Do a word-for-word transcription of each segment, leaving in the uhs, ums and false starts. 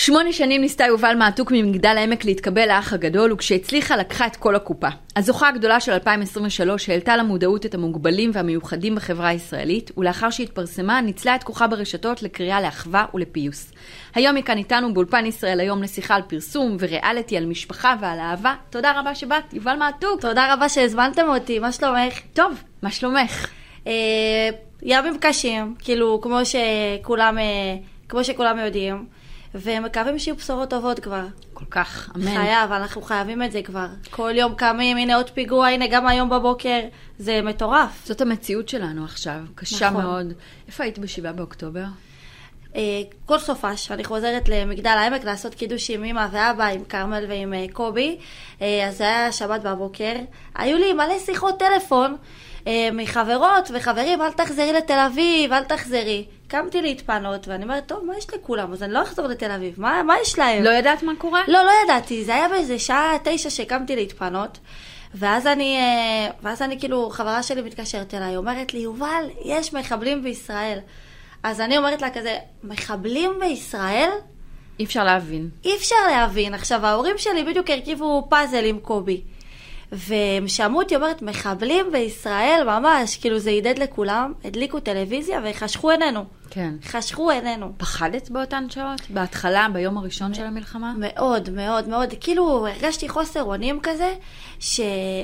שמונה שנים ניסתה יובל מעתוק ממגדל העמק להתקבל לאח הגדול, וכשהצליחה לקחה את כל הקופה. הזוכה הגדולה של אלפיים עשרים ושלוש העלתה למודעות את המוגבלים והמיוחדים בחברה הישראלית, ולאחר שהתפרסמה ניצלה את כוחה ברשתות לקריאה לאחווה ולפיוס. היום היא כאן איתנו באולפן ישראל היום לשיחה על פרסום וריאליטי על משפחה ועל אהבה. תודה רבה שבאת, יובל מעתוק. תודה רבה שהזמנתם אותי, מה שלומך? טוב, מה שלומך? אה, ימים קשים, כאילו כמו שכולם, כמו שכולם יודעים. ומקווים שיהיו בשורות טובות כבר. כל כך, אמן. חייב, אנחנו חייבים את זה כבר. כל יום קמים, הנה עוד פיגוע, הנה גם היום בבוקר, זה מטורף. זאת המציאות שלנו עכשיו, קשה נכון. מאוד. איפה היית בשבעה באוקטובר? כל סופש, אני חוזרת למגדל העמק לעשות קידוש עם אמא ואבא, עם קרמל ועם קובי. אז זה היה שבת בבוקר. היו לי מלא שיחות טלפון מחברות וחברים, אל תחזרי לתל אביב, אל תחזרי. קמתי להתפנות, ואני אומרת, טוב, מה יש לכולם? אז אני לא אחזור לתל אביב. מה, מה יש להם? לא ידעת מה קורה? לא, לא ידעתי. זה היה באיזה שעה תשע שקמתי להתפנות, ואז אני, ואז אני כאילו, חברה שלי מתקשרת אליי, אומרת לי, יובל, יש מחבלים בישראל. אז אני אומרת לה כזה, מחבלים בישראל? אי אפשר להבין. אי אפשר להבין. עכשיו, ההורים שלי בדיוק הרכיבו פאזל עם קובי. והם שמעו אותי אומרת, מחבלים בישראל, ממש, כאילו זה ידד לכולם, הדליקו טלוויזיה וחשכו עינינו. כן. חשכו עינינו. פחדת באותן שעות? בהתחלה, ביום הראשון של המלחמה? מאוד, מאוד, מאוד. כאילו, הרגשתי חוסר אונים כזה, ש...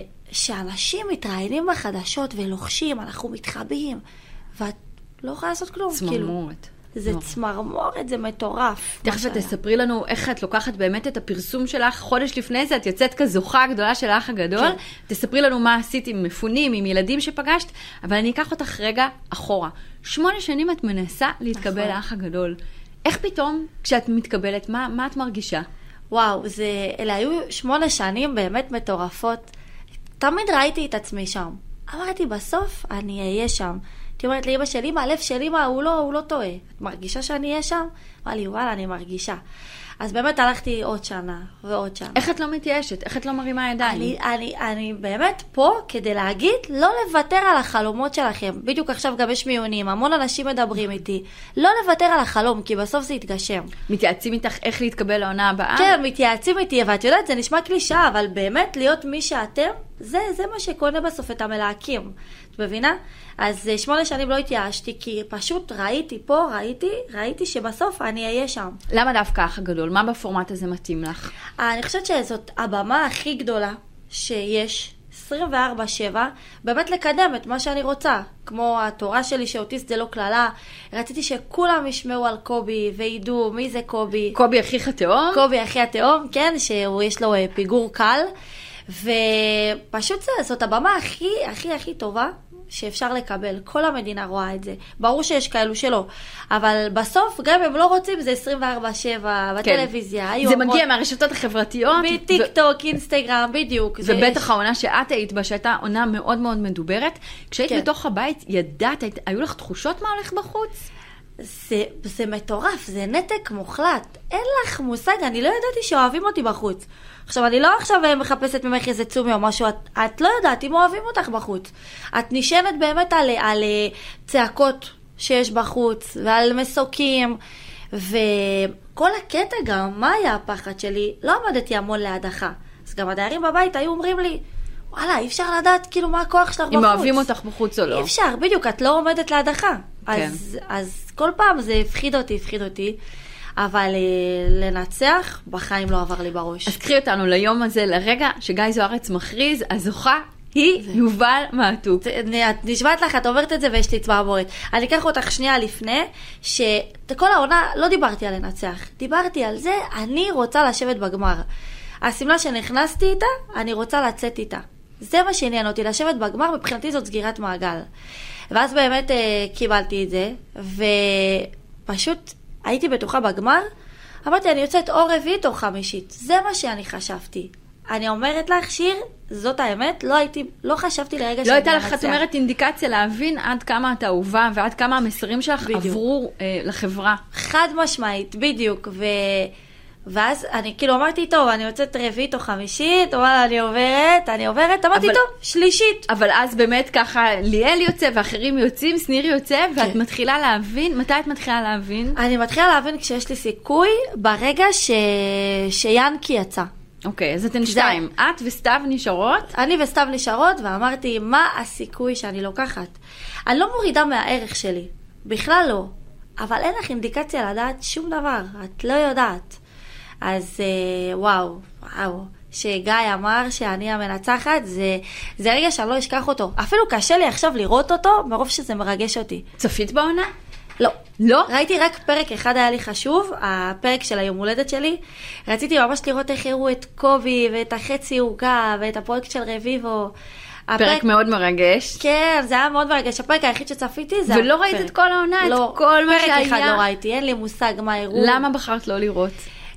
שאנשים מתראיינים בחדשות ולוחשים, אנחנו מתחבאים, ואת לא יכולה לעשות כלום. צמרמורת. כאילו, זה צמרמורת, זה מטורף. תכף תספרי לנו איך את לוקחת באמת את הפרסום שלך. חודש לפני זה את יוצאת כזוכה הגדולה של האח הגדול. תספרי לנו מה עשית עם מפונים, עם ילדים שפגשת, אבל אני אקח אותך רגע אחורה. שמונה שנים את מנסה להתקבל לאח הגדול. איך פתאום כשאת מתקבלת, מה, מה את מרגישה? וואו, זה, אלה היו שמונה שנים באמת מטורפות. תמיד ראיתי את עצמי שם. אמרתי, בסוף אני אהיה שם. הייתי אומרת לאמא של אמא, הלב של אמא, הוא לא, הוא לא טועה. את מרגישה שאני אהיה שם? אמרה לי, וואלה, אני מרגישה. אז באמת הלכתי עוד שנה ועוד שנה. איך את לא מתייאשת? איך את לא מרימה ידיים? אני, אני, אני באמת פה כדי להגיד, לא לוותר על החלומות שלכם. בדיוק עכשיו גם יש מיונים, המון אנשים מדברים איתי. לא לוותר על החלום, כי בסוף זה יתגשם. מתייעצים איתך איך להתקבל לעונה הבאה? כן, מתייעצים איתי, ואת יודעת, זה נשמע קלישאה, אבל באמת להיות מי שאתם, זה, זה מה שקונה בסוף את המלהקים. את מבינה? אז שמונה שנים לא התייאשתי, כי פשוט ראיתי פה, ראיתי, ראיתי שבסוף אני אהיה שם. למה דווקא האח הגדול? מה בפורמט הזה מתאים לך? אני חושבת שזאת הבמה הכי גדולה שיש, עשרים וארבע שבע, באמת לקדם את מה שאני רוצה. כמו התורה שלי שאוטיסט זה לא כללה, רציתי שכולם ישמעו על קובי וידעו מי זה קובי. קובי אחיך התאום? קובי אחי התאום, כן, שיש לו פיגור קל. ופשוט זה, זאת הבמה הכי, הכי, הכי טובה שאפשר לקבל. כל המדינה רואה את זה. ברור שיש כאלו שלא. אבל בסוף, גם אם לא רוצים, זה עשרים וארבע שבע, בטלוויזיה. זה מגיע מהרשתות החברתיות. בטיק טוק, אינסטגרם, בדיוק. ובטח העונה שאת היית בה, שהייתה עונה מאוד מאוד מדוברת. כשהיית בתוך הבית, ידעת, היו לך תחושות מה הולך בחוץ? זה, זה מטורף, זה נתק מוחלט. אין לך מושג, אני לא ידעתי שאוהבים אותי בחוץ. עכשיו, אני לא עכשיו מחפשת ממך איזה צומי או משהו, את, את לא יודעת אם אוהבים אותך בחוץ. את נשענת באמת על, על צעקות שיש בחוץ, ועל מסוקים, וכל הקטע גם, מה היה הפחד שלי? לא עמדתי המון להדחה. אז גם הדיירים בבית היו אומרים לי, וואלה, אי אפשר לדעת כאילו מה הכוח שלך בחוץ. אם אוהבים אותך בחוץ או לא. אי אפשר, בדיוק, את לא עומדת להדחה. אז, אז כל פעם זה הפחיד אותי, הפחיד אותי, אבל לנצח בחיים לא עבר לי בראש. אז קחי אותנו ליום הזה, לרגע שגיא זוארץ מכריז, הזוכה היא יובל מעתוק. את נשמעת לך, את אומרת את זה ויש לי צמרמורת. אני אקח אותך שנייה לפני, שכל העונה לא דיברתי על לנצח, דיברתי על זה, אני רוצה לשבת בגמר. הסמלה שנכנסתי איתה, אני רוצה לצאת איתה. זה מה שעניין אותי, לשבת בגמר, מבחינתי זאת סגירת מעגל. ואז באמת אה, קיבלתי את זה, ופשוט הייתי בטוחה בגמר, אמרתי, אני יוצאת או רביעית או חמישית. זה מה שאני חשבתי. אני אומרת לך, שיר, זאת האמת, לא הייתי, לא חשבתי לרגע לא הייתה לך, את אומרת, אינדיקציה להבין עד כמה את אהובה, ועד כמה המסרים שלך בדיוק. עברו אה, לחברה. חד משמעית, בדיוק, ו... ואז אני כאילו אמרתי, טוב, אני יוצאת רביעית או חמישית, וואלה, אני עוברת, אני עוברת, אמרתי, אבל, טוב, שלישית. אבל אז באמת ככה, ליאל יוצא ואחרים יוצאים, שניר יוצא, ואת כן. מתחילה להבין, מתי את מתחילה להבין? אני מתחילה להבין כשיש לי סיכוי, ברגע ש... שיאנקי יצא. אוקיי, אז אתן שתיים. את וסתיו נשארות? אני וסתיו נשארות, ואמרתי, מה הסיכוי שאני לוקחת? אני לא מורידה מהערך שלי, בכלל לא. אבל אין לך אינדיקציה לדעת שום דבר, את לא יודעת. אז אה, וואו, וואו, שגיא אמר שאני המנצחת, זה, זה רגע שאני לא אשכח אותו. אפילו קשה לי עכשיו לראות אותו, מרוב שזה מרגש אותי. צפית בעונה? לא. לא? ראיתי רק פרק אחד היה לי חשוב, הפרק של היום הולדת שלי. רציתי ממש לראות איך הראו את קובי ואת החצי עוגה ואת הפרויקט של רביבו. פרק הפרק מאוד מרגש. כן, זה היה מאוד מרגש. הפרק היחיד שצפיתי זה... ולא ראית את כל העונה, לא, את כל מה שהיה? פרק אחד לא ראיתי, אין לי מושג מה הראו. למה בחרת לא לראות?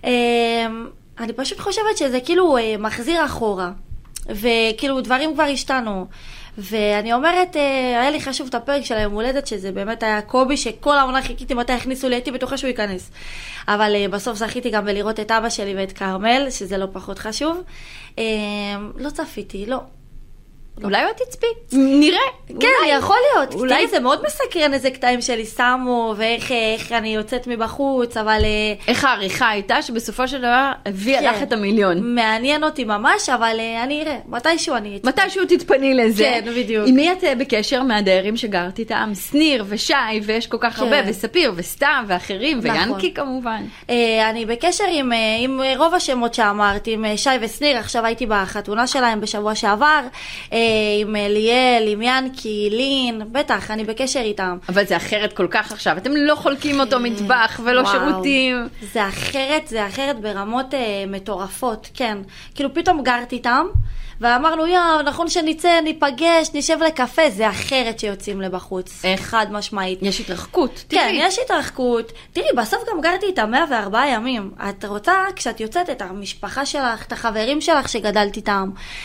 אני פשוט חושבת שזה כאילו מחזיר אחורה. וכאילו דברים כבר השתנו. ואני אומרת, היה לי חשוב את הפרק של היום הולדת, שזה באמת היה קובי, שכל העונה חיכיתי מתי הכניסו לי, הייתי בטוחה שהוא ייכנס. אבל בסוף זכיתי גם בלראות את אבא שלי ואת קרמל, שזה לא פחות חשוב. לא צפיתי, לא. אולי עוד תצפי, נראה. כן, יכול להיות. תראי, זה מאוד מסקרן איזה קטעים שלי שמו, ואיך אני יוצאת מבחוץ, אבל... איך העריכה הייתה שבסופו של דבר הביאה לך את המיליון. מעניין אותי ממש, אבל אני אראה, מתישהו אני... מתישהו תתפני לזה. כן, בדיוק. עם מי את בקשר מהדיירים שגרת איתם? שניר ושי, ויש כל כך הרבה, וספיר וסתם, ואחרים, ויאנקי כמובן. אני בקשר עם רוב השמות שאמרתי, עם שי ושניר, עכשיו הייתי בחתונה שלהם בשבוע שעבר, עם ליאל, עם ינקי, לין, בטח, אני בקשר איתם. אבל זה אחרת כל כך עכשיו, אתם לא חולקים אותו מטבח ולא וואו. שירותים. זה אחרת, זה אחרת ברמות אה, מטורפות, כן. כאילו פתאום גרתי איתם, ואמרנו, יאו, נכון שניצא, ניפגש, נשב לקפה, זה אחרת שיוצאים לבחוץ. איך? חד משמעית. יש התרחקות, תראי. כן, יש התרחקות. תראי, בסוף גם גרתי איתם מאה וארבעה ימים. את רוצה, כשאת יוצאת את המשפחה שלך, את החברים שלך שגדלת איתם,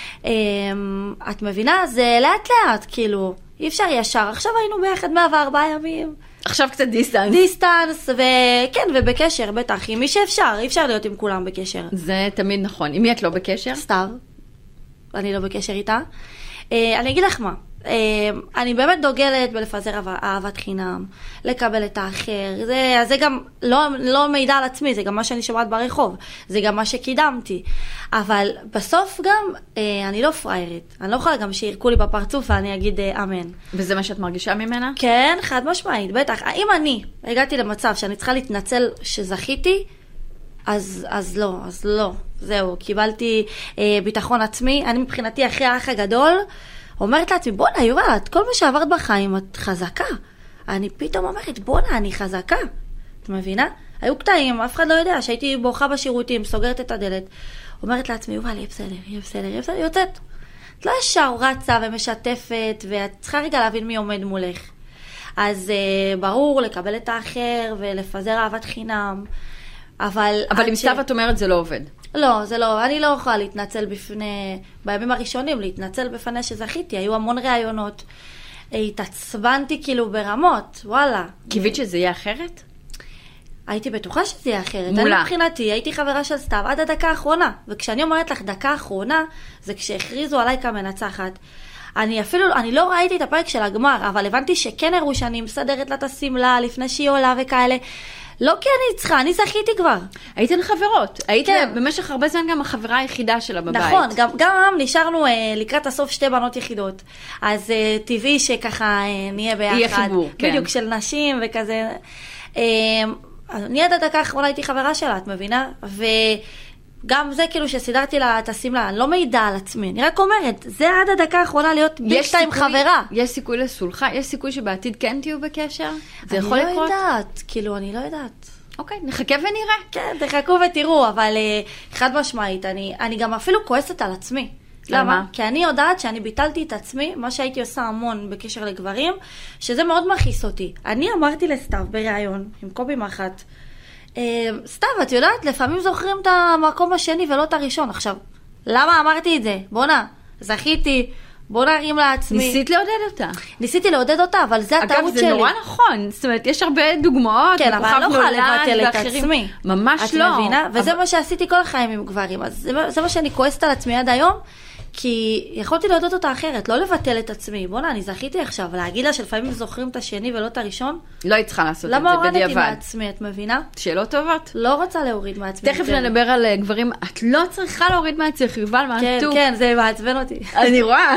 את מבינה? זה לאט לאט, כאילו, אי אפשר ישר. עכשיו היינו ביחד מאה וארבעה ימים. עכשיו קצת דיסטנס. דיסטנס, וכן, ובקשר, בטח. עם מי שאפשר, אי אפשר להיות עם כולם בקשר. זה תמיד נכון. עם מי את לא בקשר? סתיו. אני לא בקשר איתה. אני אגיד לך מה, אני באמת דוגלת בלפזר אהבת חינם, לקבל את האחר, זה, זה גם לא, לא מידע על עצמי, זה גם מה שאני שומעת ברחוב, זה גם מה שקידמתי, אבל בסוף גם אני לא פריירית, אני לא יכולה גם שירקו לי בפרצוף ואני אגיד אמן. וזה מה שאת מרגישה ממנה? כן, חד משמעית, בטח. אם אני הגעתי למצב שאני צריכה להתנצל שזכיתי, אז, אז לא, אז לא. זהו, קיבלתי אה, ביטחון עצמי. אני מבחינתי אחרי האח הגדול, אומרת לעצמי, בונה, יובל, את כל מה שעברת בחיים, את חזקה. אני פתאום אומרת, בונה, אני חזקה. את מבינה? היו קטעים, אף אחד לא יודע, שהייתי בורחה בשירותים, סוגרת את הדלת. אומרת לעצמי, יובל, יהיה בסדר, יהיה בסדר, יהיה בסדר, יוצאת. את לא ישר רצה ומשתפת, ואת צריכה רגע להבין מי עומד מולך. אז אה, ברור, לקבל את האחר ולפזר אהבת חינם. אבל, אבל עם סתיו את אומרת זה לא עובד. לא, זה לא, אני לא יכולה להתנצל בפני, בימים הראשונים, להתנצל בפני שזכיתי, היו המון רעיונות, התעצבנתי כאילו ברמות, וואלה. קיווית שזה יהיה אחרת? הייתי בטוחה שזה יהיה אחרת. מולה. אני מבחינתי, הייתי חברה של סתיו עד הדקה האחרונה, וכשאני אומרת לך דקה האחרונה, זה כשהכריזו עליי כמנצחת. אני אפילו, אני לא ראיתי את הפרק של הגמר, אבל הבנתי שכן הראו שאני מסדרת לה את הסמלה לפני שהיא עולה וכאלה. לא כי אני צריכה, אני זכיתי כבר. הייתן חברות. היית כן. במשך הרבה זמן גם החברה היחידה שלה בבית. נכון, גם, גם נשארנו אה, לקראת הסוף שתי בנות יחידות. אז אה, טבעי שככה אה, נהיה ביחד. יהיה חיבור, כן. בדיוק של נשים וכזה. אה, אני עד הדקה האחרונה הייתי חברה שלה, את מבינה? וגם זה כאילו שסידרתי לה את הסמלה, אני לא מעידה על עצמי. אני רק אומרת, זה עד הדקה האחרונה להיות בישתה עם חברה. יש סיכוי לסולחה? יש סיכוי שבעתיד כן תהיו בקשר? זה יכול לקרות? אני לא יודעת, כאילו, אני לא יודעת. אוקיי, נחכה ונראה. כן, תחכו ותראו, אבל uh, חד משמעית, אני, אני גם אפילו כועסת על עצמי. למה? כי אני יודעת שאני ביטלתי את עצמי, מה שהייתי עושה המון בקשר לגברים, שזה מאוד מכעיס אותי. אני אמרתי לסתיו בראיון, עם קובי מחט, uh, סתיו, את יודעת, לפעמים זוכרים את המקום השני ולא את הראשון. עכשיו, למה אמרתי את זה? בונה, זכיתי, בוא נרים לעצמי. ניסית לעודד אותה. ניסיתי לעודד אותה, אבל זה הטעות שלי. אגב, זה נורא נכון. זאת אומרת, יש הרבה דוגמאות. כן, אבל אני לא יכולה לבטל את עצמי. ממש לא. את מבינה? וזה מה שעשיתי כל החיים עם גברים. אז זה מה שאני כועסת על עצמי עד היום, כי יכולתי לעודד אותה אחרת, לא לבטל את עצמי. בוא'נה, אני זכיתי עכשיו, להגיד לה שלפעמים זוכרים את השני ולא את הראשון. לא היית צריכה לעשות את זה למה הורדתי בדיעבד. מעצמי, את מבינה? שאלות טובות. לא רוצה להוריד מעצמי. תכף נדבר על גברים, את לא צריכה להוריד מעצמך, יובל, מה כן, טוב. כן, זה מעצבן אותי. אני רואה.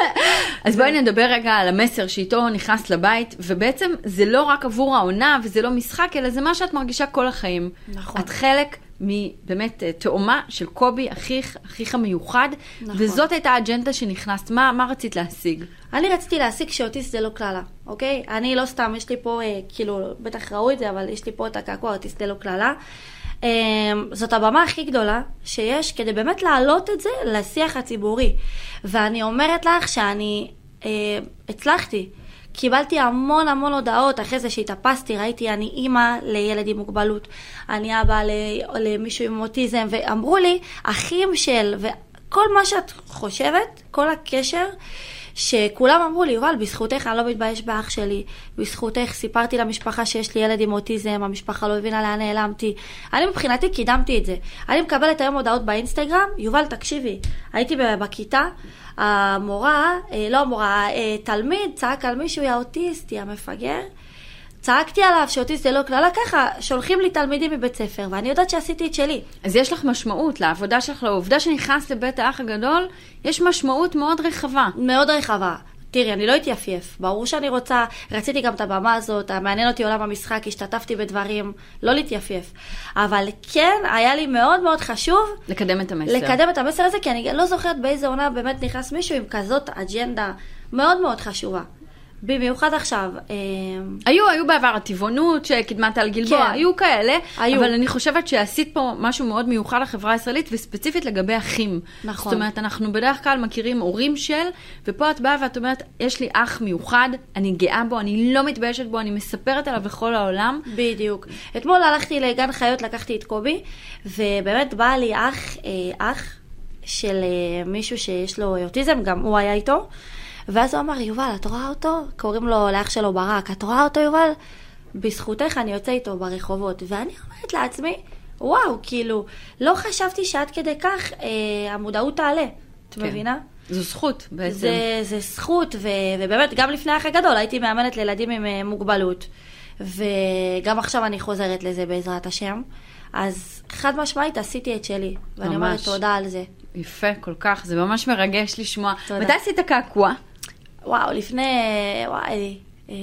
אז בואי נדבר רגע על המסר שאיתו נכנס לבית, ובעצם זה לא רק עבור העונה, וזה לא משחק, אלא זה מה שאת מרגישה כל החיים. נכון. את חלק מבאמת תאומה של קובי, אחיך, אחיך המיוחד, נכון. וזאת הייתה האג'נדה שנכנסת. מה, מה רצית להשיג? אני רציתי להשיג שאוטיסט זה לא כללה, אוקיי? אני לא סתם, יש לי פה, אה, כאילו, בטח ראו את זה, אבל יש לי פה את הקעקוע, אוטיסט זה לא כללה. אה, זאת הבמה הכי גדולה שיש, כדי באמת להעלות את זה לשיח הציבורי. ואני אומרת לך שאני אה, הצלחתי. קיבלתי המון המון הודעות, אחרי זה שהתאפסתי, ראיתי, אני אימא לילד עם מוגבלות, אני אבא למישהו עם אוטיזם, ואמרו לי, אחים של, וכל מה שאת חושבת, כל הקשר, שכולם אמרו לי, יובל, בזכותך אני לא מתבייש באח שלי, בזכותך סיפרתי למשפחה שיש לי ילד עם אוטיזם, המשפחה לא הבינה לאן נעלמתי. אני מבחינתי קידמתי את זה. אני מקבלת היום הודעות באינסטגרם, יובל, תקשיבי, הייתי בכיתה, המורה, לא המורה, תלמיד צעק על מישהו, יא אוטיסט, יא מפגר. צעקתי עליו שאוטיסט זה לא כללה, ככה שולחים לי תלמידים מבית ספר, ואני יודעת שעשיתי את שלי. אז יש לך משמעות לעבודה שלך, לעובדה שנכנס לבית האח הגדול, יש משמעות מאוד רחבה. מאוד רחבה. תראי, אני לא אתייפייף. ברור שאני רוצה, רציתי גם את הבמה הזאת, מעניין אותי עולם המשחק, השתתפתי בדברים, לא להתייפייף. אבל כן, היה לי מאוד מאוד חשוב לקדם את המסר. לקדם את המסר הזה, כי אני לא זוכרת באיזה עונה באמת נכנס מישהו עם כזאת אג'נדה מאוד מאוד חשובה. במיוחד עכשיו. היו, היו בעבר הטבעונות שקידמת על גלבוע, היו כאלה, אבל אני חושבת שעשית פה משהו מאוד מיוחד לחברה הישראלית, וספציפית לגבי אחים. נכון. זאת אומרת, אנחנו בדרך כלל מכירים הורים של, ופה את באה ואת אומרת, יש לי אח מיוחד, אני גאה בו, אני לא מתביישת בו, אני מספרת עליו בכל העולם. בדיוק. אתמול הלכתי לגן חיות, לקחתי את קובי, ובאמת בא לי אח, אח של מישהו שיש לו אוטיזם, גם הוא היה איתו, ואז הוא אמר, יובל, את רואה אותו? קוראים לו לאח שלו ברק, את רואה אותו, יובל? בזכותך אני יוצא איתו ברחובות. ואני אומרת לעצמי, וואו, כאילו, לא חשבתי שעד כדי כך אה, המודעות תעלה. את כן. מבינה? זו זכות בעצם. זה, זה זכות, ו, ובאמת, גם לפני האח הגדול, הייתי מאמנת לילדים עם אה, מוגבלות, וגם עכשיו אני חוזרת לזה בעזרת השם. אז חד משמעית עשיתי את שלי, ואני אומרת תודה על זה. יפה, כל כך, זה ממש מרגש לשמוע. תודה. מתי עשית קעקוע? וואו, לפני, וואי, אה,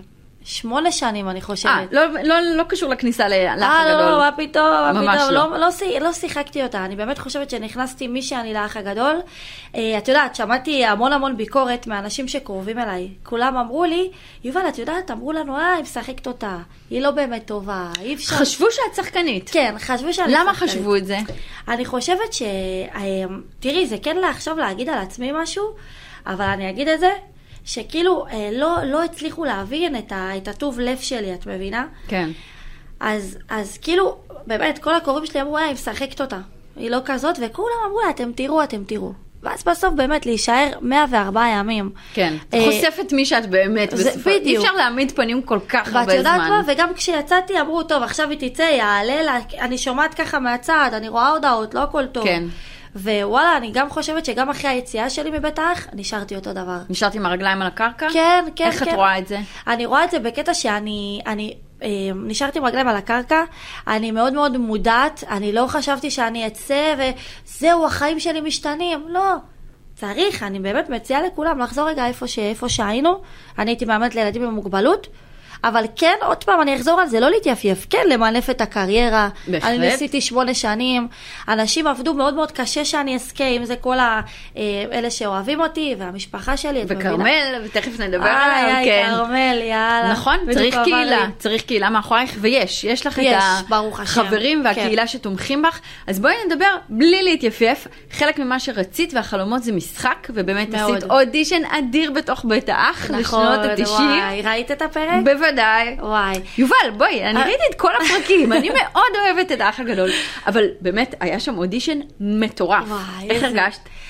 שמונה שנים אני חושבת. אה, לא, לא, לא קשור לכניסה לאח הגדול. אה, לא, מה פתאום, מה פתאום, לא. לא, לא, לא שיחקתי אותה. אני באמת חושבת שנכנסתי מי שאני לאח הגדול. אה, את יודעת, שמעתי המון המון ביקורת מאנשים שקרובים אליי. כולם אמרו לי, יובל, את יודעת, אמרו לנו, אה, היא משחקת אותה. היא לא באמת טובה, אי אפשר. חשבו שאת שחקנית. כן, חשבו שאני למה שחקנית. חשבו את זה? אני חושבת ש... תראי, זה כן עכשיו להגיד על עצמי משהו, אבל אני אגיד את זה, שכאילו לא, לא הצליחו להבין את, ה, את הטוב לב שלי, את מבינה? כן. אז, אז כאילו, באמת, כל הקוראים שלי אמרו, היא משחקת אותה. היא לא כזאת, וכולם אמרו לה, אתם תראו, אתם תראו. ואז בסוף באמת להישאר מאה וארבעה ימים. כן, חושפת מי שאת באמת בסופו. אי אפשר להעמיד פנים כל כך הרבה זמן. ואת יודעת מה? וגם כשיצאתי אמרו, טוב, עכשיו היא תצא, יעלה לה, אני שומעת ככה מהצד, אני רואה הודעות, לא הכל טוב. כן. ווואלה, אני גם חושבת שגם אחרי היציאה שלי מבית האח, נשארתי אותו דבר. נשארתי עם הרגליים על הקרקע? כן, כן, איך כן. את רואה את זה? אני רואה את זה בקטע שאני, אני, אה, נשארתי עם רגליים על הקרקע, אני מאוד מאוד מודעת, אני לא חשבתי שאני אצא, וזהו, החיים שלי משתנים, לא. צריך, אני באמת מציעה לכולם לחזור רגע איפה, ש, איפה שהיינו, אני הייתי מאמנת לילדים עם מוגבלות, אבל כן, עוד פעם, אני אחזור על זה, לא להתייפייף, כן, למנף את הקריירה. בהחלט. אני ניסיתי שמונה שנים, אנשים עבדו מאוד מאוד קשה שאני אזכה, אם זה כל ה, אלה שאוהבים אותי, והמשפחה שלי, וקרמל, ותכף נדבר עליו, כן. איי, קרמל, יאללה. נכון, צריך קהילה, צריך קהילה מאחורייך, ויש, יש לך את החברים והקהילה שתומכים בך, אז בואי נדבר בלי להתייפייף, חלק ממה שרצית והחלומות זה משחק, ובאמת עשית אודישן אדיר בתוך בית האח, לשנות ה-תשעים. ראית את הפרק? בוודאי. וואי. יובל, בואי, אני ראיתי את כל הפרקים, אני מאוד אוהבת את האח הגדול, אבל באמת היה שם אודישן מטורף. איך הרגשת?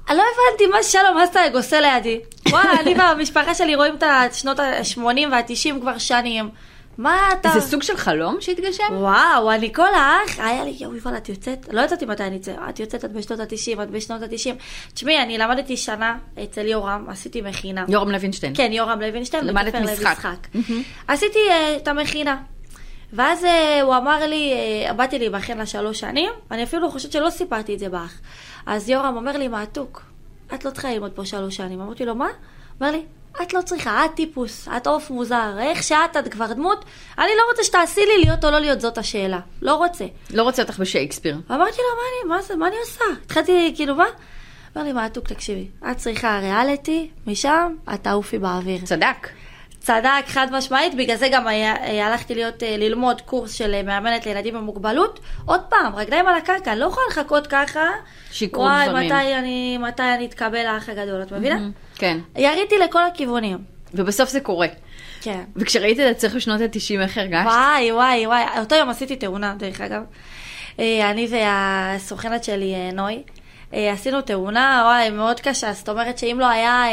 לא הבנתי מה שלום אסטרג עושה לידי. וואי, אני והמשפחה שלי רואים את השנות ה-שמונים וה-תשעים כבר שנים. מה אתה... זה סוג של חלום שהתגשם? וואו, אני כל האח, היה לי, יואו, יובל, את יוצאת, לא יצאתי מתי אני יוצאת, את יוצאת, את בשנות ה-תשעים, את בשנות ה-תשעים. תשמעי, אני למדתי שנה אצל יורם, עשיתי מכינה. יורם לוינשטיין. כן, יורם לוינשטיין. למדת משחק. עשיתי את המכינה. ואז הוא אמר לי, באתי להיבחן לשלוש שנים, אני אפילו חושבת שלא סיפרתי את זה באח. אז יורם אומר לי, מעתוק, את לא צריכה ללמוד פה שלוש שנים. אמרתי לו, מה? אומר לי, את לא צריכה, את טיפוס, את עוף מוזר, איך שאת, את כבר דמות, אני לא רוצה שתעשי לי להיות או לא להיות, זאת השאלה. לא רוצה. לא רוצה אותך בשייקספיר. אמרתי לו, מה אני, מה זה, מה אני עושה? התחלתי, כאילו, מה? אמר לי, מעתוק, תקשיבי, את צריכה ריאליטי, משם, את תעופי באוויר. צדק. צדק, חד משמעית, בגלל זה גם היה, הלכתי להיות, ללמוד קורס של מאמנת לילדים במוגבלות. עוד פעם, רגליים על הקרקע, לא יכולה לחכות ככה. שיקרו דברים. וואי, מתי אני, מתי אני אתקבל לאח הגדול, את מבינה? כן. יריתי לכל הכיוונים. ובסוף זה קורה. כן. וכשראית את צריך בשנות ה-תשעים, איך הרגשת? וואי, וואי, וואי. אותו יום עשיתי תאונה, דרך אגב. אני והסוכנת שלי, נוי, עשינו תאונה, וואי, מאוד קשה. זאת אומרת שאם לא היה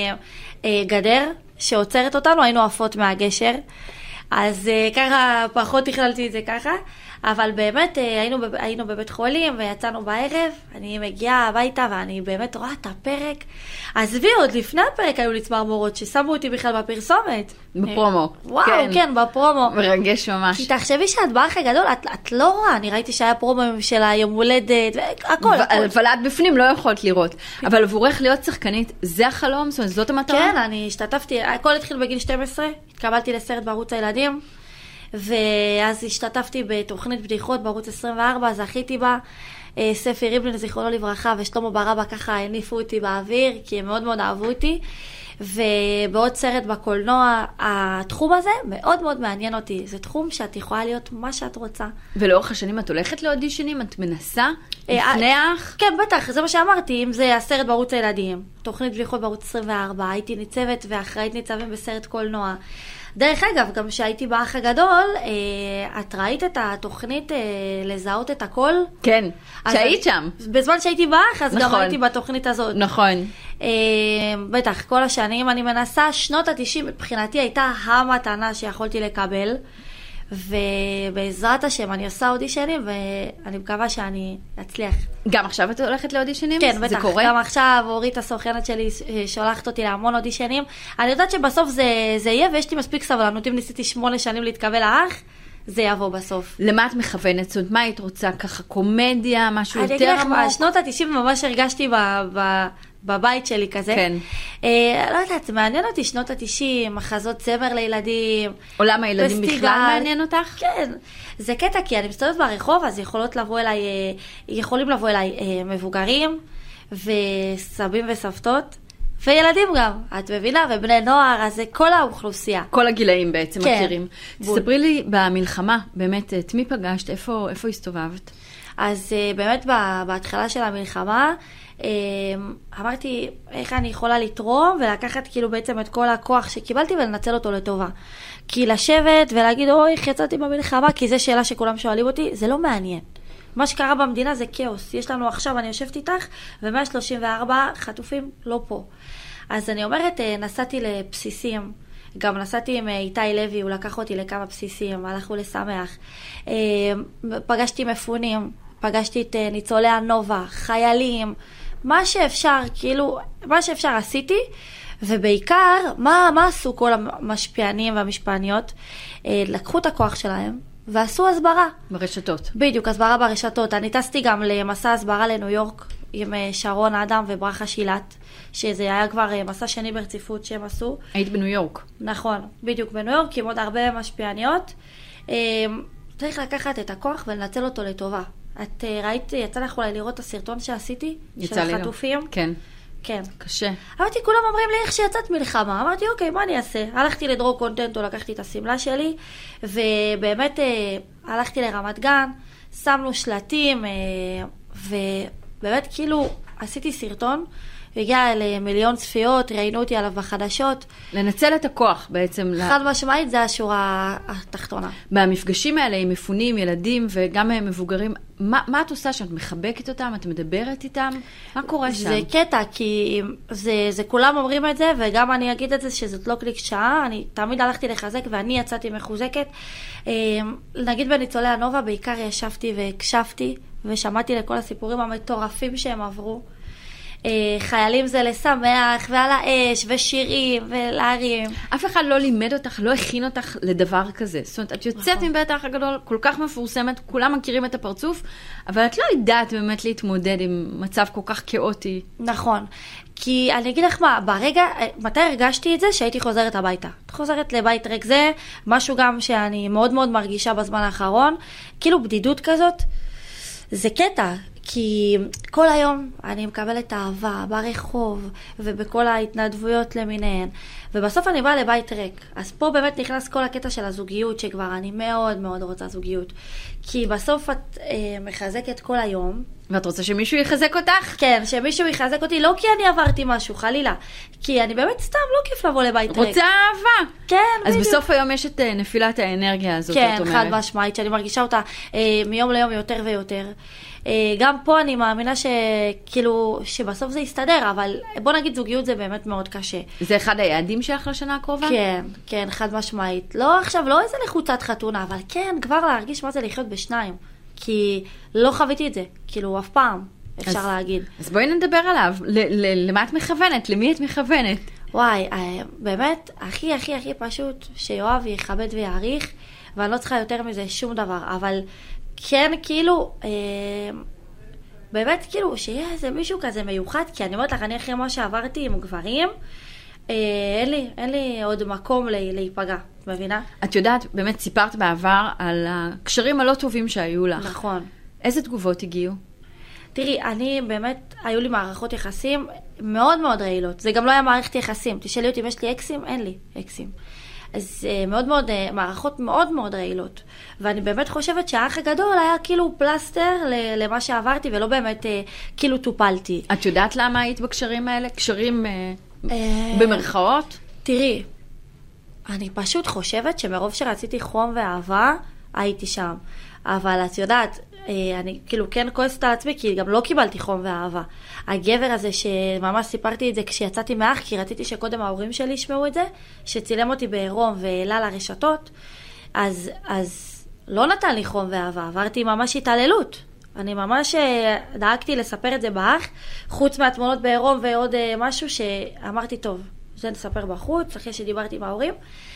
גדר שעוצרת אותנו, היינו עפות מהגשר. אז ככה, פחות תכללתי את זה ככה. אבל באמת היינו, היינו בבית חולים ויצאנו בערב, אני מגיעה הביתה ואני באמת רואה את הפרק. עזבי, עוד לפני הפרק היו לי צמרמורות ששמו אותי בכלל בפרסומת. בפרומו. וואו, כן, כן בפרומו. מרגש ממש. כי תחשבי שאת באח הגדול, את, את לא רואה, אני ראיתי שהיה פרומו של היום הולדת, הכל. אבל את בפנים לא יכולת לראות. אבל עבורך להיות שחקנית, זה החלום? זאת אומרת, זאת המטרה? כן, אני השתתפתי, הכל התחיל בגיל שתים עשרה, התקבלתי לסרט בערוץ הילדים. ואז השתתפתי בתוכנית בדיחות בערוץ עשרים וארבע, זכיתי בה. ספי ריבלין, זיכרונו לברכה, ושלמה ברבא ככה הניפו אותי באוויר, כי הם מאוד מאוד אהבו אותי. ובעוד סרט בקולנוע, התחום הזה מאוד מאוד מעניין אותי. זה תחום שאת יכולה להיות מה שאת רוצה. ולאורך השנים את הולכת לאודישנים? את מנסה? לפני אח? כן, בטח, זה מה שאמרתי. אם זה הסרט בערוץ הילדים, תוכנית בדיחות בערוץ עשרים וארבע, הייתי ניצבת ואחראית ניצבים בסרט קולנוע. דרך אגב, גם שהייתי באח הגדול, את ראית את התוכנית לזהות את הכל? כן, שהיית שם. בזמן שהייתי באח, אז גם הייתי בתוכנית הזאת. נכון. בטח, כל השנים אני מנסה, שנות ה-תשעים מבחינתי הייתה המתנה שיכולתי לקבל, ובעזרת השם אני עושה אודישנים, ואני מקווה שאני אצליח. גם עכשיו את הולכת לאודישנים? כן, בטח. זה קורה? גם עכשיו אורית הסוכנת שלי שולחת אותי להמון אודישנים. אני יודעת שבסוף זה, זה יהיה, ויש לי מספיק סבלנות. אם ניסיתי שמונה שנים להתקבל לאח, זה יבוא בסוף. למה את מכוונת? זאת אומרת, מה היית רוצה? ככה קומדיה, משהו יותר עמוק? אני אגיד לך, בשנות ה-תשעים ממש הרגשתי ב... ב בבית שלי כזה. כן. אה, לא יודעת, מעניין אותי שנות ה-תשעים, מחזות זמר לילדים. עולם הילדים פסטיגל. בכלל מעניין אותך? כן. זה קטע, כי אני מסתובבת ברחוב, אז יכולות לבוא אליי, יכולים לבוא אליי אה, מבוגרים, וסבים וסבתות, וילדים גם, את מבינה, ובני נוער, אז זה כל האוכלוסייה. כל הגילאים בעצם כן. מכירים. בול. תספרי לי במלחמה, באמת, את מי פגשת? איפה, איפה הסתובבת? אז אה, באמת בהתחלה של המלחמה, אמרתי איך אני יכולה לתרום ולקחת כאילו בעצם את כל הכוח שקיבלתי ולנצל אותו לטובה. כי לשבת ולהגיד אוי איך יצאתי במלחמה, כי זו שאלה שכולם שואלים אותי, זה לא מעניין. מה שקרה במדינה זה כאוס. יש לנו עכשיו, אני יושבת איתך, ו-מאה שלושים וארבע חטופים לא פה. אז אני אומרת, נסעתי לבסיסים, גם נסעתי עם איתי לוי, הוא לקח אותי לכמה בסיסים, הלכנו לשמח. פגשתי מפונים, פגשתי את ניצולי הנובה, חיילים, מה שאפשר, כאילו, מה שאפשר עשיתי, ובעיקר, מה, מה עשו כל המשפיענים והמשפעניות? לקחו את הכוח שלהם, ועשו הסברה. ברשתות. בדיוק, הסברה ברשתות. אני טסתי גם למסע הסברה לניו יורק, עם שרון אדם וברכה שילת, שזה היה כבר מסע שני ברציפות שהם עשו. היית בניו יורק. נכון, בדיוק בניו יורק, עם עוד הרבה משפיעניות. צריך לקחת את הכוח ולנצל אותו לטובה. את ראית, יצא לך אולי לראות את הסרטון שעשיתי? של החטופים? כן. כן. קשה. אמרתי, כולם אומרים לי איך שיצאת מלחמה. אמרתי, אוקיי, מה אני אעשה? הלכתי לדרור קונטנטו, לקחתי את הסמלה שלי, ובאמת הלכתי לרמת גן, שמנו שלטים, ובאמת כאילו עשיתי סרטון, הגיע למיליון צפיות, ראינו אותי עליו בחדשות. לנצל את הכוח בעצם. חד משמעית, זה השורה התחתונה. במפגשים האלה עם מפונים, ילדים וגם מבוגרים, מה, מה את עושה שם? את מחבקת אותם? את מדברת איתם? מה קורה שם? זה קטע, כי זה, זה כולם אומרים את זה, וגם אני אגיד את זה שזאת לא קלישאה, אני תמיד הלכתי לחזק ואני יצאתי מחוזקת. נגיד בניצולי הנובה, בעיקר ישבתי והקשבתי, ושמעתי לכל הסיפורים המטורפים שהם עברו. חיילים זה לשמח, ועל האש, ושירים, ולהרים. אף אחד לא לימד אותך, לא הכין אותך לדבר כזה. זאת אומרת, את יוצאת עם בית האח הגדול, כל כך מפורסמת, כולם מכירים את הפרצוף, אבל את לא יודעת באמת להתמודד עם מצב כל כך כאוטי. נכון. כי אני אגיד לך מה, ברגע, מתי הרגשתי את זה? שהייתי חוזרת הביתה. חוזרת לבית ריק, זה משהו גם שאני מאוד מאוד מרגישה בזמן האחרון, כאילו בדידות כזאת. זה קטע, כי כל היום אני מקבלת אהבה ברחוב ובכל ההתנדבויות למיניהן, ובסוף אני באה לבית ריק. אז פה באמת נכנס כל הקטע של הזוגיות, שכבר אני מאוד מאוד רוצה זוגיות. כי בסוף את אה, מחזקת כל היום. ואת רוצה שמישהו יחזק אותך? כן, שמישהו יחזק אותי, לא כי אני עברתי משהו, חלילה. כי אני באמת סתם לא כיף לבוא לבית ריק. רוצה אהבה. כן, אז בדיוק. בסוף היום יש את נפילת האנרגיה הזאת, כן, את אומרת. חד משמעית, שאני מרגישה אותה אה, מיום ליום יותר ויותר. גם פה אני מאמינה שכאילו, שבסוף זה יסתדר, אבל בוא נגיד זוגיות זה באמת מאוד קשה. זה אחד היעדים שלך לשנה הקרובה? כן, כן, חד משמעית. לא עכשיו, לא איזה לחוצת חתונה, אבל כן, כבר להרגיש מה זה לחיות בשניים. כי לא חוויתי את זה, כאילו, אף פעם, אפשר אז, להגיד. אז בואי נדבר עליו. ל- ל- למה את מכוונת? למי את מכוונת? וואי, באמת, הכי, הכי, הכי פשוט שיואב יכבד ויעריך, ואני לא צריכה יותר מזה שום דבר, אבל כן, כאילו, אה, באמת, כאילו, שיהיה איזה מישהו כזה מיוחד, כי אני אומרת לך, אני אחרי מה שעברתי עם גברים, אה, אין לי, אין לי עוד מקום לה, להיפגע, את מבינה? את יודעת, באמת סיפרת בעבר על הקשרים הלא טובים שהיו לך. נכון. איזה תגובות הגיעו? תראי, אני באמת, היו לי מערכות יחסים מאוד מאוד רעילות. זה גם לא היה מערכת יחסים. תשאלי אותי אם יש לי אקסים, אין לי אקסים. אז uh, מאוד מאוד, uh, מערכות מאוד מאוד רעילות. ואני באמת חושבת שהאח הגדול היה כאילו פלסטר למה שעברתי, ולא באמת uh, כאילו טופלתי. את יודעת למה היית בקשרים האלה? קשרים uh, במרכאות? תראי, אני פשוט חושבת שמרוב שרציתי חום ואהבה, הייתי שם. אבל את יודעת, אני כאילו כן כועסת על עצמי, כי גם לא קיבלתי חום ואהבה. הגבר הזה שממש סיפרתי את זה כשיצאתי מאח, כי רציתי שקודם ההורים שלי ישמעו את זה, שצילם אותי בעירום והעלה לרשתות, אז, אז לא נתן לי חום ואהבה, עברתי ממש התעללות. אני ממש דאגתי לספר את זה באח, חוץ מהתמונות בעירום ועוד משהו שאמרתי, טוב, זה נספר בחוץ, אחרי שדיברתי עם ההורים.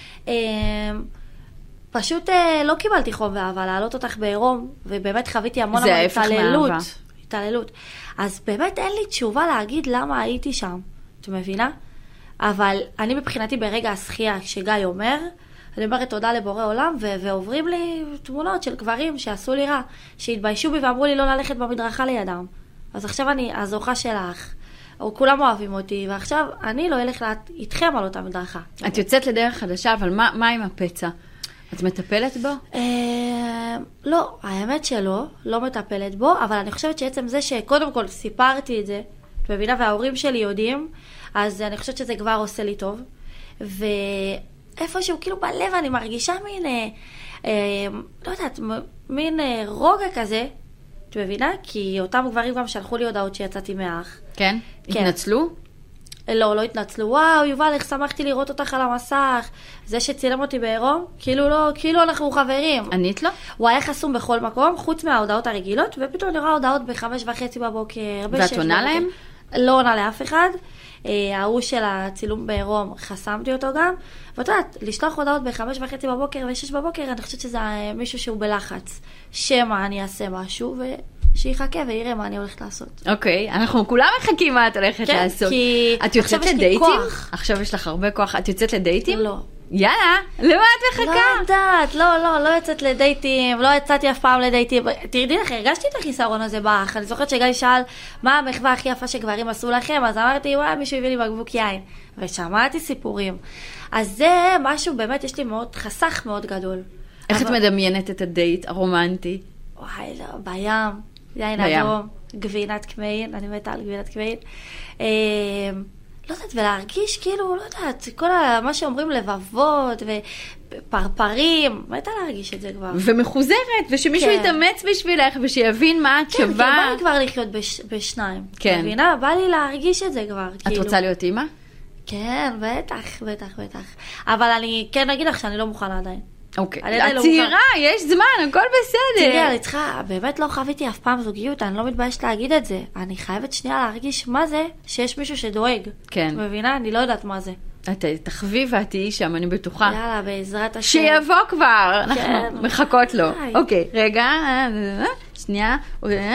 פשוט אה, לא קיבלתי חום ואהבה, להעלות אותך בעירום, ובאמת חוויתי המון המון התעללות. התעללות. אז באמת אין לי תשובה להגיד למה הייתי שם, את מבינה? אבל אני מבחינתי ברגע השחייה, כשגיא אומר, אני אומרת תודה לבורא עולם, ו- ועוברים לי תמונות של גברים שעשו לי רע, שהתביישו בי ואמרו לי לא ללכת במדרכה לידם. אז עכשיו אני הזוכה שלך, או כולם אוהבים אותי, ועכשיו אני לא אלך לת... איתכם על אותה מדרכה. את יוצאת לדרך חדשה, אבל מה, מה עם הפצע? את מטפלת בו? לא, האמת שלא, לא מטפלת בו, אבל אני חושבת שעצם זה שקודם כל סיפרתי את זה, את מבינה, וההורים שלי יודעים, אז אני חושבת שזה כבר עושה לי טוב. ואיפשהו, כאילו בלב אני מרגישה מין, לא יודעת, מין רוגע כזה, את מבינה? כי אותם גברים גם שלחו לי הודעות שיצאתי מאח. כן? התנצלו? לא, לא התנצלו. וואו, יובל, איך שמחתי לראות אותך על המסך. זה שצילם אותי בעירום, כאילו לא, כאילו אנחנו חברים. ענית לו? הוא היה חסום בכל מקום, חוץ מההודעות הרגילות, ופתאום נראה הודעות בחמש וחצי בבוקר. ואת עונה להם? לא עונה לאף אחד. ההוא של הצילום בעירום, חסמתי אותו גם. ואת יודעת, לשלוח הודעות בחמש וחצי בבוקר ושש בבוקר, אני חושבת שזה מישהו שהוא בלחץ. שמה אני אעשה משהו, ו... שיחכה ויראה מה אני הולכת לעשות. אוקיי, אנחנו כולם מחכים מה את הולכת כן, לעשות. כי את יוצאת לדייטים? כוח. עכשיו יש לך הרבה כוח. את יוצאת לדייטים? לא. יאללה, למה את מחכה? לא יודעת, לא, לא, לא יוצאת לדייטים, לא יצאתי אף פעם לדייטים. תרדי לך, הרגשתי את החיסרון הזה באח. אני זוכרת שגיא שאל, מה המחווה הכי יפה שגברים עשו לכם? אז אמרתי, וואי, מישהו הביא לי בקבוק יין. ושמעתי סיפורים. אז זה משהו, באמת, יש לי מאוד, חסך מאוד גדול. איך אבל... את מדמיינת את הדייט הרומנטי? וואי, לא, בים. יין אדום. גבינת קמעין, אני מתה על גבינת קמעין. לא יודעת, ולהרגיש כאילו, לא יודעת, כל מה שאומרים לבבות ופרפרים, מתה להרגיש את זה כבר. ומחוזרת, ושמישהו יתאמץ בשבילך, ושיבין מה את שווה. כן, כי בא לי כבר לחיות בשניים. כן. מבינה? בא לי להרגיש את זה כבר. את רוצה להיות אימא? כן, בטח, בטח, בטח. אבל אני כן אגיד לך שאני לא מוכנה עדיין. אוקיי, הצעירה, יש זמן, הכל בסדר. תראי, אני צריכה, באמת לא חוויתי אף פעם זוגיות, אני לא מתביישת להגיד את זה. אני חייבת שנייה להרגיש מה זה שיש מישהו שדואג. כן. מבינה? אני לא יודעת מה זה. את תחווי ואת תהיי שם, אני בטוחה. יאללה, בעזרת השם. שיבוא כבר, אנחנו מחכות לו. אוקיי, רגע, שנייה. רגע.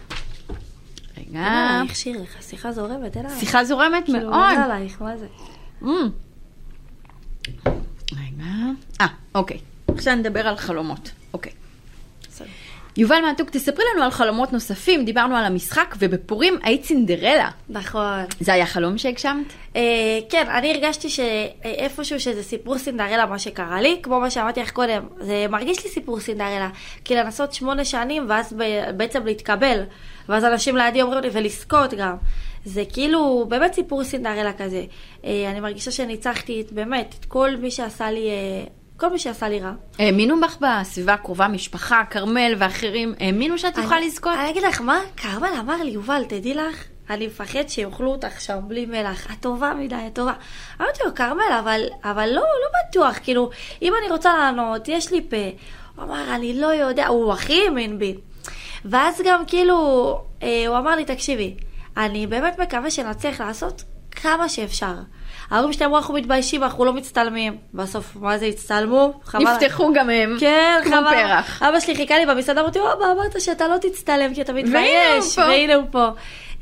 אני אכשיר לך, שיחה זורמת, אלה. שיחה זורמת מאוד. כאילו, מה עלייך, מה זה? רגע. אה, אוקיי. עכשיו נדבר על חלומות. אוקיי. יובל מעתוק, תספרי לנו על חלומות נוספים. דיברנו על המשחק, ובפורים היית צינדרלה. נכון. זה היה חלום שהגשמת? כן, אני הרגשתי שאיפשהו שזה סיפור סינדרלה מה שקרה לי, כמו מה שאמרתי לך קודם, זה מרגיש לי סיפור סינדרלה, כי לנסות שמונה שנים ואז בעצם להתקבל, ואז אנשים לידי אומרים לי ולזכות גם. זה כאילו באמת סיפור סינדרלה כזה. אני מרגישה שניצחתי את באמת, את כל מי שעשה לי, כל מי שעשה לי רע. האמינו בך בסביבה הקרובה, משפחה, קרמל ואחרים, האמינו שאת תוכל לזכות? אני אגיד לך מה, קרמל אמר לי, יובל, תדעי לך, אני מפחד שיאכלו אותך שם בלי מלח. את טובה מדי, את טובה. אמרתי לו, קרמל, אבל, אבל לא, לא בטוח. כאילו, אם אני רוצה לענות, יש לי פה. הוא אמר, אני לא יודע, הוא הכי האמין בי. ואז גם כאילו, הוא אמר לי, תקשיבי, אני באמת מקווה שנצליח לעשות כמה שאפשר. ההורים שאתם אמרו, אנחנו מתביישים, אנחנו לא מצטלמים. בסוף, מה זה הצטלמו? נפתחו גם הם, כן, כמו פרח. אבא שלי חיכה לי במסעדה, אמרתי, אבא, אמרת שאתה לא תצטלם, כי אתה מתבייש. והנה הוא פה.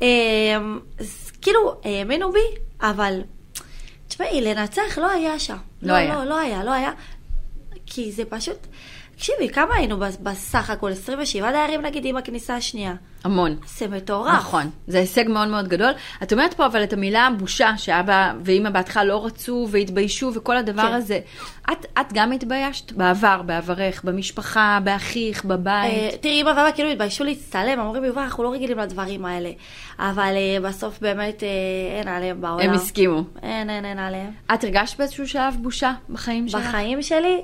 כאילו, האמינו בי, אבל, תשמעי, לנצח לא היה שם. לא היה. לא, לא היה, לא היה. כי זה פשוט... תקשיבי, כמה היינו בסך הכל? עשרים ושבעה דיירים נגיד עם הכניסה השנייה. המון. זה מטורף. נכון, זה הישג מאוד מאוד גדול. את אומרת פה אבל את המילה בושה, שאבא ואמא בהתחלה לא רצו והתביישו וכל הדבר כן. הזה. את, את גם התביישת בעבר, בעברך, במשפחה, באחיך, בבית? תראי, אמא ואבא כאילו התביישו להצטלם, אמורים, יובל, אנחנו לא רגילים לדברים האלה. אבל בסוף באמת אין עליהם בעולם. הם הסכימו. אין, אין, אין עליהם. את הרגשת באיזשהו שלב בושה בחיים שלך? בחיים שלי?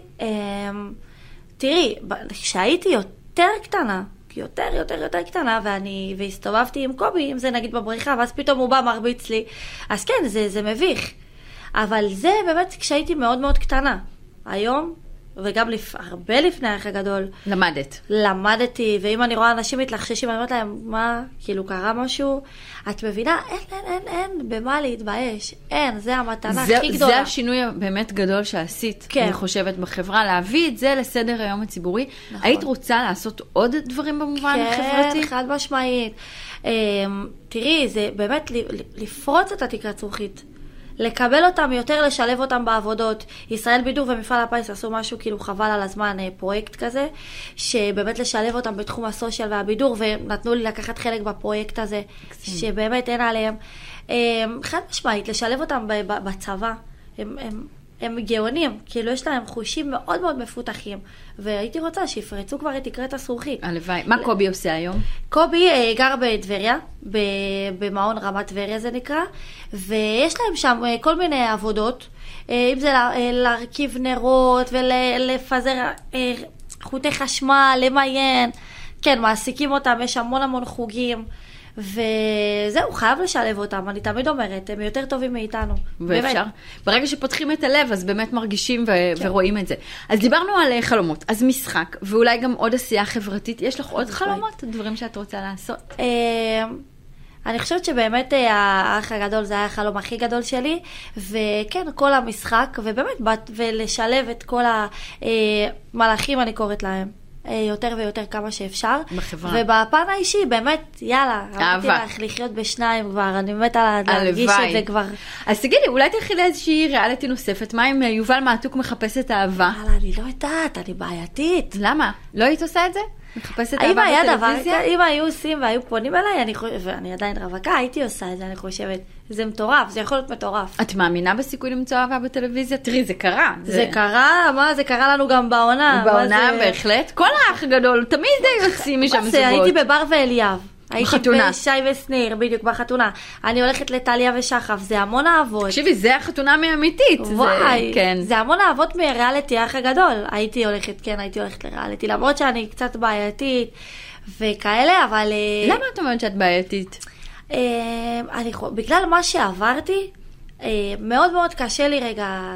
תראי, כשהייתי יותר קטנה, יותר, יותר, יותר קטנה, ואני, והסתובבתי עם קובי, אם זה נגיד בבריחה, ואז פתאום הוא בא מרביץ לי, אז כן, זה, זה מביך. אבל זה באמת כשהייתי מאוד מאוד קטנה. היום, וגם לפ... הרבה לפני האח הגדול. למדת. למדתי, ואם אני רואה אנשים מתלחששים, אני אומרת להם, מה, כאילו קרה משהו? את מבינה? אין, אין, אין, אין, במה להתבייש. אין, זה המתנה זה, הכי גדולה. זה השינוי באמת גדול שעשית, כן. אני חושבת, בחברה, להביא את זה לסדר היום הציבורי. נכון. היית רוצה לעשות עוד דברים במובן כן, החברתי? כן, חד משמעית. תראי, זה באמת לפרוץ את התקרת זכוכית. לקבל אותם יותר, לשלב אותם בעבודות. ישראל בידור ומפעל הפיס עשו משהו כאילו חבל על הזמן, פרויקט כזה, שבאמת לשלב אותם בתחום הסושיאל והבידור, ונתנו לי לקחת חלק בפרויקט הזה, שבאמת אין עליהם. חד משמעית, לשלב אותם בצבא. הם, הם, הם גאונים, כאילו יש להם חושים מאוד מאוד מפותחים, והייתי רוצה שיפרצו כבר את תקרת הזכוכית. הלוואי. מה קובי עושה היום? קובי אה, גר בטבריה, במעון רמת טבריה זה נקרא, ויש להם שם אה, כל מיני עבודות, אה, אם זה לה, אה, להרכיב נרות ולפזר אה, חוטי חשמל, למיין, כן, מעסיקים אותם, יש המון המון חוגים, וזהו, חייב לשלב אותם, אני תמיד אומרת, הם יותר טובים מאיתנו. ואפשר. באמת. ברגע שפותחים את הלב, אז באמת מרגישים ו- כן. ורואים את זה. אז דיברנו על חלומות, אז משחק, ואולי גם עוד עשייה חברתית. יש לך עוד חלומות, דברים שאת רוצה לעשות? אני חושבת שבאמת האח הגדול זה היה החלום הכי גדול שלי, וכן, כל המשחק, ובאמת, ולשלב את כל המלאכים, אני קוראת להם. יותר ויותר כמה שאפשר. בחברה. ובפן האישי, באמת, יאללה, אמרתי לך לחיות בשניים כבר, אני באמת להרגיש את זה כבר. אז תגידי, אולי תלכי לאיזושהי ריאליטי נוספת, מה אם יובל מעתוק מחפשת אהבה? יאללה, אני לא יודעת, אני בעייתית. למה? לא היית עושה את זה? מחפשת אהבה בטלוויזיה? אם היו עושים והיו פונים אליי, ואני עדיין רווקה, הייתי עושה את זה, אני חושבת. זה מטורף, זה יכול להיות מטורף. את מאמינה בסיכוי למצוא אהבה בטלוויזיה? תראי, זה קרה. זה קרה? מה? זה קרה לנו גם בעונה. בעונה, בהחלט. כל האח הגדול, תמיד יוצאים משם זוגות. הייתי בבר ואליאב. בחתונה. הייתי בשי ושניר, בדיוק בחתונה. אני הולכת לטליה ושחף, זה המון אהבות. תקשיבי, זה החתונה מאמיתית. וואי, זה, כן. זה המון אהבות מריאליטי האח הגדול. הייתי הולכת, כן, הייתי הולכת לריאליטי, למרות שאני קצת בעייתית וכאלה, אבל... למה את אומרת שאת בעייתית? אני, בגלל מה שעברתי, מאוד מאוד קשה לי רגע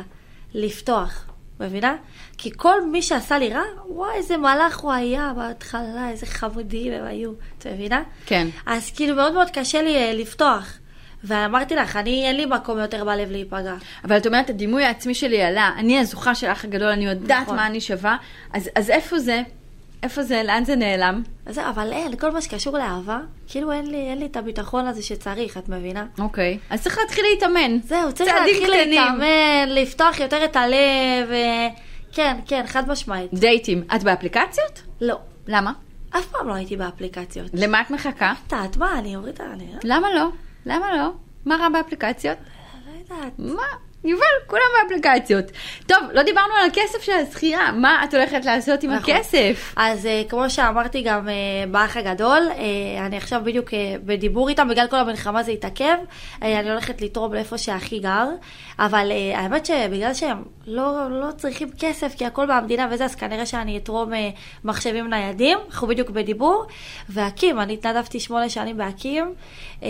לפתוח, מבינה? כי כל מי שעשה לי רע, וואי, איזה מלאך הוא היה בהתחלה, איזה חמודים הם היו, את מבינה? כן. אז כאילו מאוד מאוד קשה לי לפתוח. ואמרתי לך, אני, אין לי מקום יותר בלב להיפגע. אבל את אומרת, הדימוי העצמי שלי עלה, אני הזוכה של האח הגדול, אני יודעת נכון. מה אני שווה, אז, אז איפה זה? איפה זה? לאן זה נעלם? אז, אבל אין, כל מה שקשור לאהבה, כאילו אין לי, אין לי את הביטחון הזה שצריך, את מבינה? אוקיי. אז צריך להתחיל להתאמן. זהו, צריך להתחיל להתאמן, לפתוח יותר את הלב, ו... כן, כן, חד משמעית. דייטים. את באפליקציות? לא. למה? אף פעם לא הייתי באפליקציות. למה את מחכה? יודעת, מה, אני אוריד, אני... למה לא? למה לא? מה רע באפליקציות? לא יודעת. מה? יובל, כולם באפליקציות. טוב, לא דיברנו על הכסף של הזכייה. מה את הולכת לעשות עם נכון. הכסף? אז uh, כמו שאמרתי גם uh, באח הגדול, uh, אני עכשיו בדיוק uh, בדיבור איתם, בגלל כל המלחמה זה יתעכב, uh, אני הולכת לתרום לאיפה שהכי גר, אבל uh, האמת שבגלל שהם לא, לא צריכים כסף, כי הכל במדינה וזה, אז כנראה שאני אתרום uh, מחשבים ניידים, אנחנו בדיוק בדיבור, והקים, אני התנדבתי שמונה שנים בהקים, uh,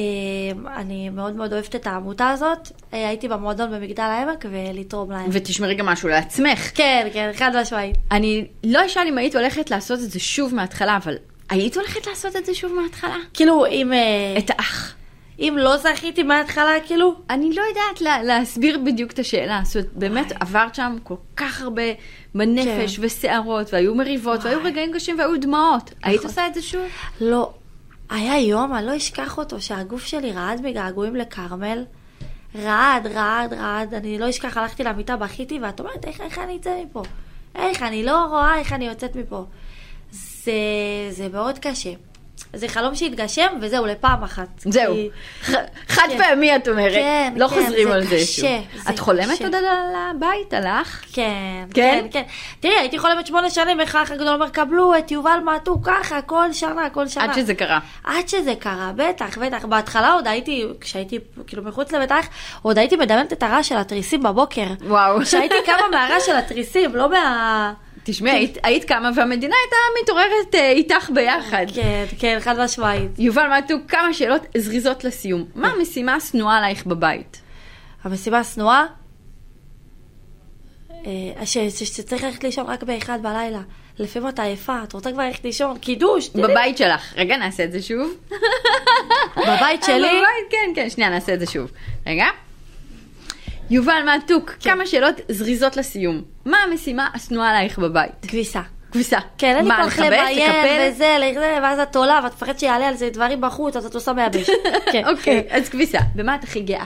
אני מאוד מאוד אוהבת את העמותה הזאת, uh, הייתי במועדון במגדל העמק ולתרום להם. ותשמרי גם משהו לעצמך. כן, כן, חד משמעית. אני לא אשאל אם היית הולכת לעשות את זה שוב מההתחלה, אבל היית הולכת לעשות את זה שוב מההתחלה? כאילו, אם... את האח. אם לא זכיתי מההתחלה, כאילו? אני לא יודעת לה, להסביר בדיוק את השאלה. זאת אומרת, באמת עברת שם כל כך הרבה בנפש כן. וסערות, והיו מריבות, וואי. והיו רגעים קשים, והיו דמעות. נכון. היית עושה את זה שוב? לא. היה יום, אני לא אשכח אותו, שהגוף שלי רעד מגעגועים לקרמל. רעד, רעד, רעד. אני לא אשכח, הלכתי למיטה, בכיתי, ואת אומרת, איך, איך אני אצא מפה? איך, אני לא רואה איך אני יוצאת מפה. זה, זה מאוד קשה. זה חלום שהתגשם, וזהו, לפעם אחת. זהו. חד פעמי, את אומרת. כן, לא חוזרים על זה שוב. זה את חולמת עוד על הבית, הלך? כן, כן, כן. תראי, הייתי חולמת שמונה שנים, איך האח הגדול אומר, קבלו את יובל מעתו ככה, כל שנה, כל שנה. עד שזה קרה. עד שזה קרה, בטח, בטח. בהתחלה עוד הייתי, כשהייתי כאילו מחוץ לביתך, עוד הייתי מדמיינת את הרעש של התריסים בבוקר. וואו. שהייתי קמה מהרעש של התריסים, לא מה... תשמעי, היית, היית כמה והמדינה הייתה מתעוררת אה, איתך ביחד. כן, כן, חד משמעית. יובל מעתו, כמה שאלות זריזות לסיום. מה המשימה השנואה עלייך בבית? המשימה השנואה? שצריך ללכת לישון רק באחד בלילה. לפעמים אתה עייפה, את רוצה כבר ללכת לישון, קידוש. בבית שלך. רגע, נעשה את זה שוב. בבית שלי? בבית, כן, כן, שנייה, נעשה את זה שוב. רגע. יובל מעתוק, כן. כמה שאלות זריזות לסיום. מה המשימה השנואה עלייך בבית? כביסה. כביסה. כן, אין לי כל כך למיין וזה, ואז את עולה, ואת מפחדת שיעלה על זה דברים בחוץ, אז את עושה מייבש. כן. אוקיי, אז כביסה. במה את הכי גאה?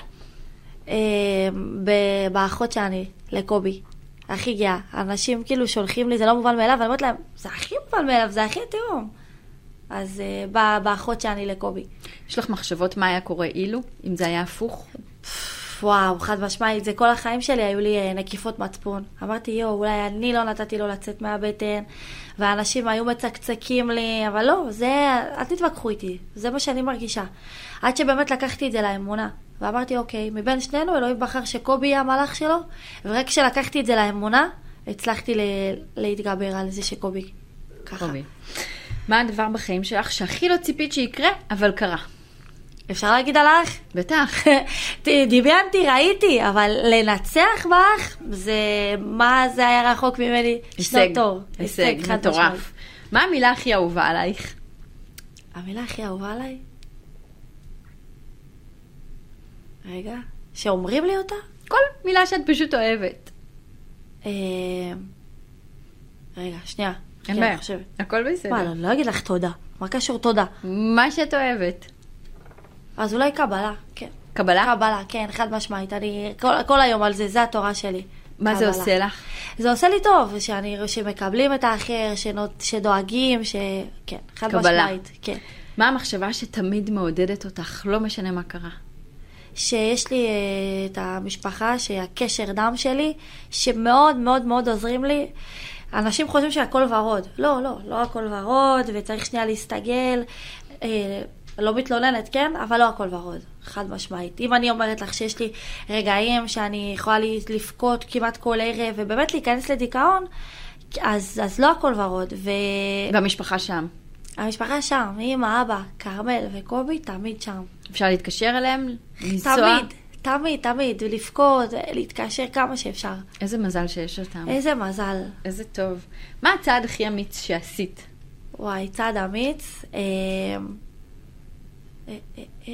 באחות שאני, לקובי. הכי גאה. אנשים כאילו שולחים לי, זה לא מובן מאליו, ואני אומרת להם, זה הכי מובן מאליו, זה הכי תאום. אז באחות שאני, לקובי. יש לך מחשבות מה היה קורה אילו, אם זה היה הפוך? וואו, חד משמעית, זה כל החיים שלי היו לי נקיפות מצפון. אמרתי, יו, אולי אני לא נתתי לו לצאת מהבטן, ואנשים היו מצקצקים לי, אבל לא, זה, אל תתווכחו איתי, זה מה שאני מרגישה. עד שבאמת לקחתי את זה לאמונה, ואמרתי, אוקיי, מבין שנינו, אלוהים בחר שקובי יהיה המלאך שלו, ורק כשלקחתי את זה לאמונה, הצלחתי לה, להתגבר על זה שקובי ככה. קובי. מה הדבר בחיים שלך שהכי לא ציפית שיקרה, אבל קרה? אפשר להגיד עליך? בטח. דיביינתי, ראיתי, אבל לנצח בך, זה, מה זה היה רחוק ממני? הישג, הישג, מטורף. מה המילה הכי אהובה עלייך? המילה הכי אהובה עליי? רגע, שאומרים לי אותה? כל מילה שאת פשוט אוהבת. רגע, שנייה. אין בעיה, הכל בסדר. מה, אני לא אגיד לך תודה. מה קשור תודה? מה שאת אוהבת. אז אולי קבלה, כן. קבלה? קבלה, כן, חד משמעית. אני כל, כל היום על זה, זה התורה שלי. מה קבלה. זה עושה לך? זה עושה לי טוב, שאני, שמקבלים את האחר, שנות, שדואגים, ש... כן, חד קבלה. משמעית. כן. מה המחשבה שתמיד מעודדת אותך, לא משנה מה קרה? שיש לי uh, את המשפחה, שהקשר דם שלי, שמאוד מאוד מאוד עוזרים לי. אנשים חושבים שהכל ורוד. לא, לא, לא הכל ורוד, וצריך שנייה להסתגל. Uh, לא מתלוננת, כן? אבל לא הכל ורוד, חד משמעית. אם אני אומרת לך שיש לי רגעים שאני יכולה לפקוד כמעט כל ערב, ובאמת להיכנס לדיכאון, אז, אז לא הכל ורוד. ו... והמשפחה שם. המשפחה שם, אמא, אבא, קרמל וקובי, תמיד שם. אפשר להתקשר אליהם? לנסוע? תמיד, תמיד, תמיד, ולפקוד, להתקשר כמה שאפשר. איזה מזל שיש אותם. איזה מזל. איזה טוב. מה הצעד הכי אמיץ שעשית? וואי, צעד אמיץ. אה, אה, אה, אה,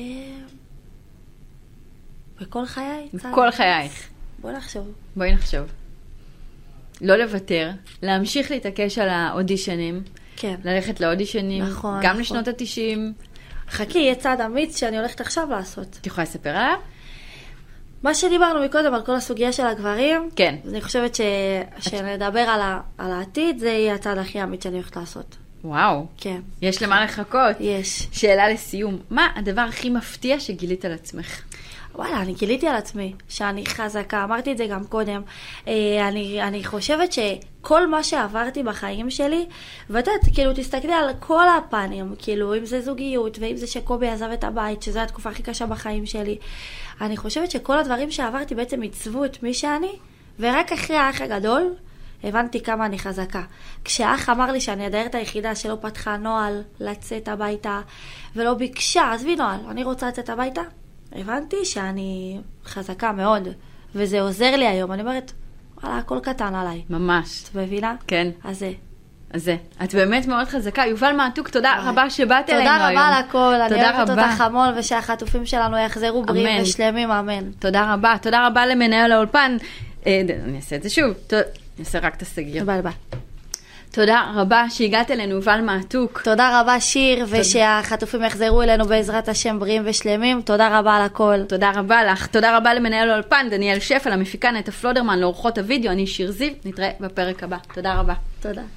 בכל חיי? בכל חייך. בוא נחשוב. בואי נחשוב. לא לוותר, להמשיך להתעקש על האודישנים, כן. ללכת לאודישנים, נכון, גם נכון. לשנות ה-תשעים. חכי, יהיה צעד אמיץ שאני הולכת עכשיו לעשות. את יכולה לספר עליו? מה שדיברנו מקודם על כל הסוגיה של הגברים, כן. אז אני חושבת ש... שנדבר על, ה... על העתיד, זה יהיה הצעד הכי אמיץ שאני הולכת לעשות. וואו. כן. יש למה לחכות. יש. שאלה לסיום. מה הדבר הכי מפתיע שגילית על עצמך? וואלה, אני גיליתי על עצמי שאני חזקה, אמרתי את זה גם קודם. אה, אני, אני חושבת שכל מה שעברתי בחיים שלי, ואתה כאילו תסתכלי על כל הפנים, כאילו אם זה זוגיות, ואם זה שקובי עזב את הבית, שזו התקופה הכי קשה בחיים שלי. אני חושבת שכל הדברים שעברתי בעצם עיצבו את מי שאני, ורק אחרי האח הגדול, הבנתי כמה אני חזקה. כשהאח אמר לי שאני הדיירת היחידה שלא פתחה נועל לצאת הביתה, ולא ביקשה, עזבי נועל, אני רוצה לצאת הביתה, הבנתי שאני חזקה מאוד, וזה עוזר לי היום. אני אומרת, וואלה, הכל קטן עליי. ממש. את מבינה? כן. אז זה. אז זה. את באמת מאוד חזקה. יובל מעתוק, תודה רבה שבאת אלינו היום. תודה רבה על הכל. אני אוהבת רבה. אותך המון, ושהחטופים שלנו יחזרו בריאים ושלמים, אמן. תודה רבה. תודה רבה למנהל האולפן. אה, אני אעשה את זה שוב. ת... אני אעשה רק את הסגיר. ביי ביי. תודה רבה שהגעת אלינו, יובל מעתוק. תודה רבה שיר, ושהחטופים יחזרו אלינו בעזרת השם בריאים ושלמים. תודה רבה על הכל. תודה רבה לך. תודה רבה למנהל האולפן, דניאל שפל, המפיקה נטע פלודרמן, לאורחות הוידאו, אני שיר זיו. נתראה בפרק הבא. תודה רבה. תודה.